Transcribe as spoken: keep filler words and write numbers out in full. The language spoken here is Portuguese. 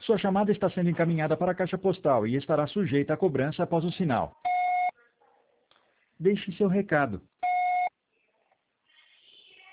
Sua chamada está sendo encaminhada para a caixa postal e estará sujeita à cobrança após o sinal. Deixe seu recado.